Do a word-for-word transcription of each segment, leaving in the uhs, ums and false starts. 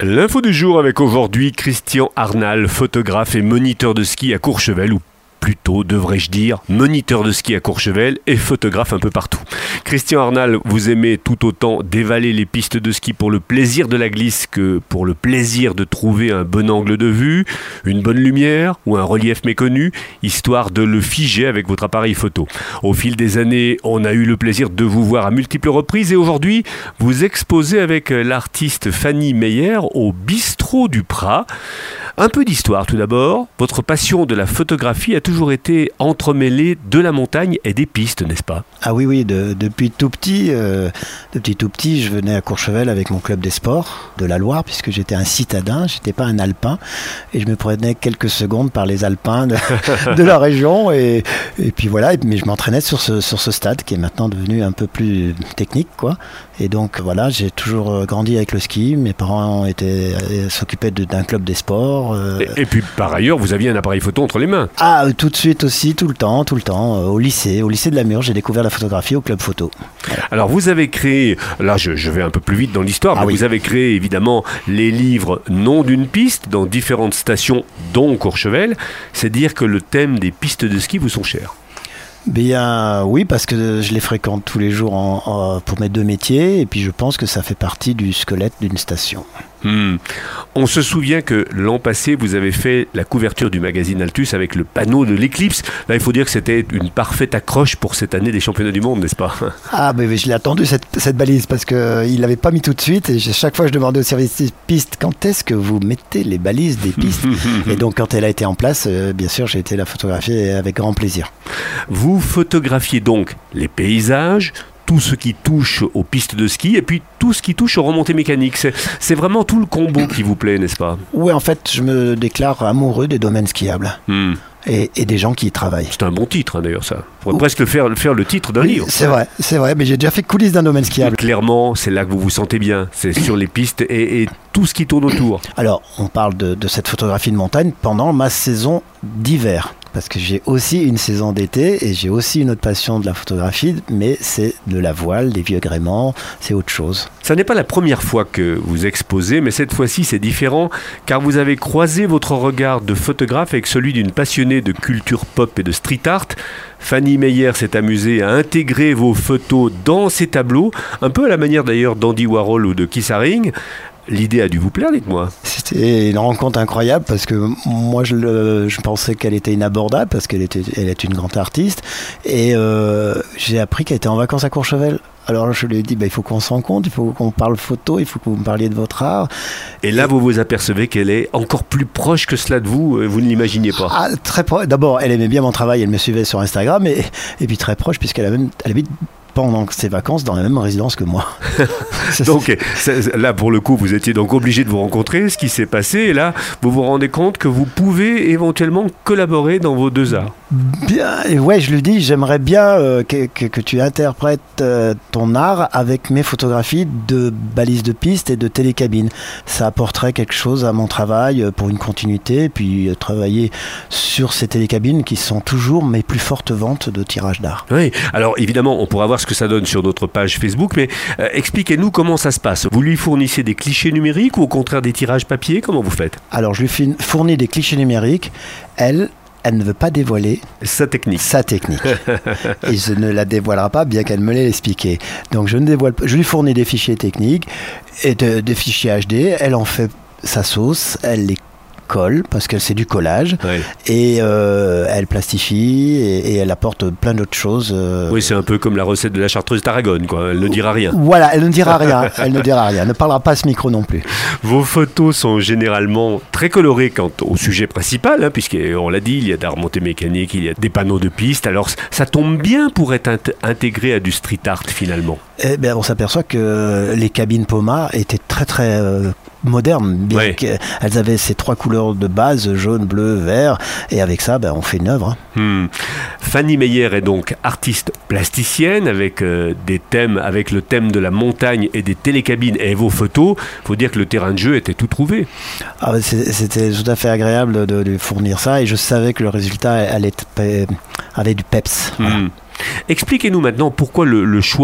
L'info du jour avec aujourd'hui Christian Arnal, photographe et moniteur de ski à Courchevel, ou plutôt, devrais-je dire, moniteur de ski à Courchevel et photographe un peu partout. Christian Arnal, vous aimez tout autant dévaler les pistes de ski pour le plaisir de la glisse que pour le plaisir de trouver un bon angle de vue, une bonne lumière ou un relief méconnu, histoire de le figer avec votre appareil photo. Au fil des années, on a eu le plaisir de vous voir à multiples reprises et aujourd'hui, vous exposez avec l'artiste Fanny Meyer au Bistrot du Prat. Un peu d'histoire tout d'abord. Votre passion de la photographie a toujours été entremêlée de la montagne et des pistes, n'est-ce pas ? Ah oui, oui, de, depuis tout petit, euh, depuis tout petit, je venais à Courchevel avec mon club des sports de la Loire, puisque j'étais un citadin, j'étais pas un alpin, et je me prenais quelques secondes par les alpins de, de la région, et, et puis voilà, mais je m'entraînais sur ce, sur ce stade qui est maintenant devenu un peu plus technique, quoi. Et donc voilà, j'ai toujours grandi avec le ski, mes parents étaient, s'occupaient de, d'un club des sports. Euh... Et, et puis par ailleurs, vous aviez un appareil photo entre les mains. Ah, tout de suite aussi, tout le temps, tout le temps, euh, au lycée, au lycée de la Mure, j'ai découvert la photographie au club photo. Voilà. Alors vous avez créé, là je, je vais un peu plus vite dans l'histoire, ah, mais oui. Vous avez créé évidemment les livres Nom d'une piste dans différentes stations, dont Courchevel. C'est dire que le thème des pistes de ski vous sont chers. Bien oui, parce que je les fréquente tous les jours en, en, pour mes deux métiers, et puis je pense que ça fait partie du squelette d'une station. Hmm. On se souvient que l'an passé, vous avez fait la couverture du magazine Altus avec le panneau de l'éclipse. Là, il faut dire que c'était une parfaite accroche pour cette année des championnats du monde, n'est-ce pas ? Ah, mais je l'ai attendu, cette, cette balise, parce qu'il ne l'avait pas mis tout de suite. Et chaque fois, je demandais au service des pistes, quand est-ce que vous mettez les balises des pistes ? Et donc, quand elle a été en place, euh, bien sûr, j'ai été la photographier avec grand plaisir. Vous photographiez donc les paysages, tout ce qui touche aux pistes de ski et puis tout ce qui touche aux remontées mécaniques. C'est, c'est vraiment tout le combo qui vous plaît, n'est-ce pas ? Oui, en fait, je me déclare amoureux des domaines skiables. Hmm. Et, et des gens qui y travaillent. C'est un bon titre, hein, d'ailleurs, ça. On pourrait Ouh. presque faire, faire le titre d'un oui, livre. C'est vrai, c'est vrai, mais j'ai déjà fait coulisses d'un domaine skiable. Clairement, c'est là que vous vous sentez bien. C'est sur les pistes et, et tout ce qui tourne autour. Alors, on parle de, de cette photographie de montagne pendant ma saison d'hiver. Parce que j'ai aussi une saison d'été et j'ai aussi une autre passion de la photographie, mais c'est de la voile, des vieux gréements, c'est autre chose. Ça n'est pas la première fois que vous exposez, mais cette fois-ci c'est différent, car vous avez croisé votre regard de photographe avec celui d'une passionnée de culture pop et de street art. Fanny Meyer s'est amusée à intégrer vos photos dans ses tableaux, un peu à la manière d'ailleurs d'Andy Warhol ou de Keith Haring. L'idée a dû vous plaire, dites-moi. C'était une rencontre incroyable parce que moi je, le, je pensais qu'elle était inabordable parce qu'elle était, elle est une grande artiste et euh, j'ai appris qu'elle était en vacances à Courchevel. Alors je lui ai dit, bah, il faut qu'on se rencontre, il faut qu'on parle photo, il faut que vous me parliez de votre art. Et là, et... vous vous apercevez qu'elle est encore plus proche que cela de vous, vous ne l'imaginiez pas. Ah, très proche. D'abord, elle aimait bien mon travail, elle me suivait sur Instagram et, et puis très proche puisqu'elle a même, elle habite pendant ses vacances dans la même résidence que moi. Donc c'est, là pour le coup vous étiez donc obligé de vous rencontrer, ce qui s'est passé, et là vous vous rendez compte que vous pouvez éventuellement collaborer dans vos deux arts. Bien, et ouais, je lui dis j'aimerais bien euh, que, que, que tu interprètes euh, ton art avec mes photographies de balises de piste et de télécabine. Ça apporterait quelque chose à mon travail pour une continuité, puis euh, travailler sur ces télécabines qui sont toujours mes plus fortes ventes de tirage d'art. Oui, alors évidemment on pourra voir ce que ça donne sur notre page Facebook, mais euh, expliquez-nous comment ça se passe. Vous lui fournissez des clichés numériques ou au contraire des tirages papier ? Comment vous faites ? Alors je lui fournis des clichés numériques. Elle, elle ne veut pas dévoiler sa technique. Sa technique. Et je ne la dévoilera pas, bien qu'elle me l'ait expliqué. Donc je ne dévoile pas. Je lui fournis des fichiers techniques et de, des fichiers H D. Elle en fait sa sauce. Elle les colle parce que c'est du collage, oui. et euh, elle plastifie et, et elle apporte plein d'autres choses. Euh... Oui, c'est un peu comme la recette de la chartreuse tarragone, quoi. Elle ne dira rien. Voilà, elle ne dira rien. Elle ne dira rien. Elle ne parlera pas à ce micro non plus. Vos photos sont généralement très colorées quant au sujet principal, hein, puisqu'on l'a dit, il y a de la remontée mécanique, il y a des panneaux de piste. Alors, ça tombe bien pour être int- intégré à du street art finalement. Eh bien, on s'aperçoit que les cabines Poma étaient très très euh, modernes, bien oui. qu'elles avaient ces trois couleurs de base, jaune, bleu, vert, et avec ça, ben, on fait une œuvre. Hein. Hmm. Fanny Meyer est donc artiste plasticienne avec euh, des thèmes, avec le thème de la montagne et des télécabines et vos photos. Il faut dire que le terrain de jeu était tout trouvé. Ah, c'était tout à fait agréable de lui fournir ça, et je savais que le résultat allait, avait du peps. Voilà. Hmm. Expliquez-nous maintenant pourquoi le, le choix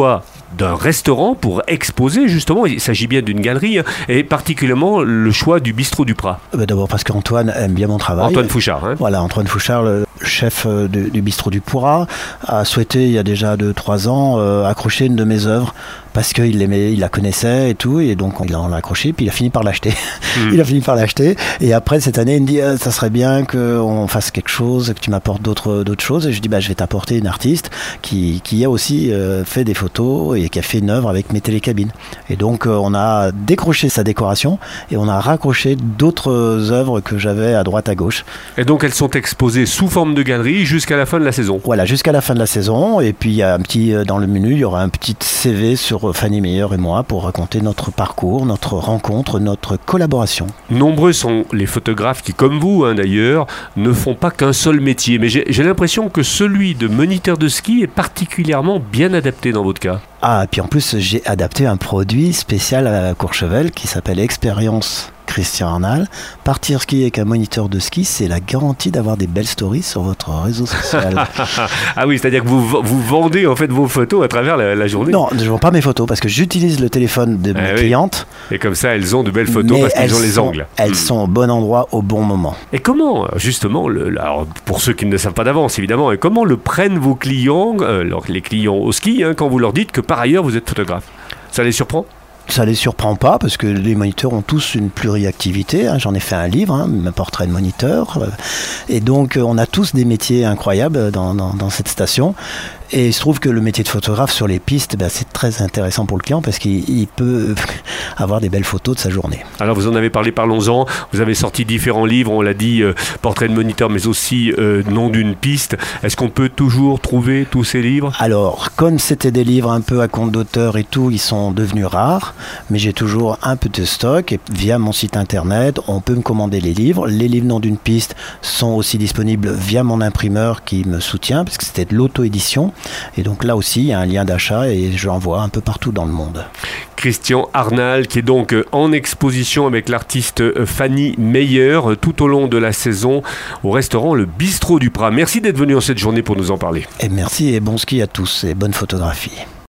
d'un restaurant pour exposer justement, il s'agit bien d'une galerie, hein, et particulièrement le choix du bistrot du Prat. Bah d'abord parce qu'Antoine aime bien mon travail. Antoine Fouchard. Hein. Voilà, Antoine Fouchard, le chef du, du bistrot du Prat, a souhaité il y a déjà deux trois ans euh, accrocher une de mes œuvres parce qu'il l'aimait, il la connaissait et tout, et donc il en a accroché, puis il a fini par l'acheter. Mmh. Il a fini par l'acheter, et après cette année, il me dit ah, ça serait bien qu'on fasse quelque chose, que tu m'apportes d'autres, d'autres choses, et je dis bah, je vais t'apporter une artiste qui, qui a aussi euh, fait des photos et qui a fait une œuvre avec mes télécabines. Et donc euh, on a décroché sa décoration, et on a raccroché d'autres œuvres que j'avais à droite à gauche. Et donc elles sont exposées sous forme de galerie jusqu'à la fin de la saison. Voilà, jusqu'à la fin de la saison, et puis il y a un petit, dans le menu, il y aura un petit C V sur Fanny Meyer et moi pour raconter notre parcours, notre rencontre, notre collaboration. Nombreux sont les photographes qui, comme vous hein, d'ailleurs, ne font pas qu'un seul métier. Mais j'ai, j'ai l'impression que celui de moniteur de ski est particulièrement bien adapté dans votre cas. Ah, et puis en plus, j'ai adapté un produit spécial à Courchevel qui s'appelle Expérience Christian Arnal. Partir skier avec un moniteur de ski, c'est la garantie d'avoir des belles stories sur votre réseau social. Ah oui, c'est-à-dire que vous, vous vendez en fait vos photos à travers la, la journée. Non, je ne vends pas mes photos parce que j'utilise le téléphone de mes ah oui. clientes. Et comme ça, elles ont de belles photos mais parce qu'elles ont les sont, angles. Elles mmh. sont au bon endroit au bon moment. Et comment, justement, le, alors, pour ceux qui ne le savent pas d'avance évidemment, et comment le prennent vos clients, euh, les clients au ski, hein, quand vous leur dites que par ailleurs vous êtes photographe? Ça les surprend? Ça les surprend pas parce que les moniteurs ont tous une pluriactivité. Hein. J'en ai fait un livre, hein, un portrait de moniteur. Et donc, on a tous des métiers incroyables dans, dans, dans cette station. Et il se trouve que le métier de photographe sur les pistes, ben, c'est très intéressant pour le client parce qu'il il peut avoir des belles photos de sa journée. Alors vous en avez parlé, parlons-en. Vous avez sorti différents livres, on l'a dit, euh, portrait de moniteur, mais aussi euh, nom d'une piste. Est-ce qu'on peut toujours trouver tous ces livres? Alors, comme c'était des livres un peu à compte d'auteur et tout, ils sont devenus rares. Mais j'ai toujours un peu de stock et via mon site internet, on peut me commander les livres. Les livres nom d'une piste sont aussi disponibles via mon imprimeur qui me soutient parce que c'était de l'auto-édition. Et donc là aussi, il y a un lien d'achat et je l'envoie un peu partout dans le monde. Christian Arnal, qui est donc en exposition avec l'artiste Fanny Meyer tout au long de la saison au restaurant Le Bistrot du Prat. Merci d'être venu en cette journée pour nous en parler. Et merci et bon ski à tous et bonne photographie.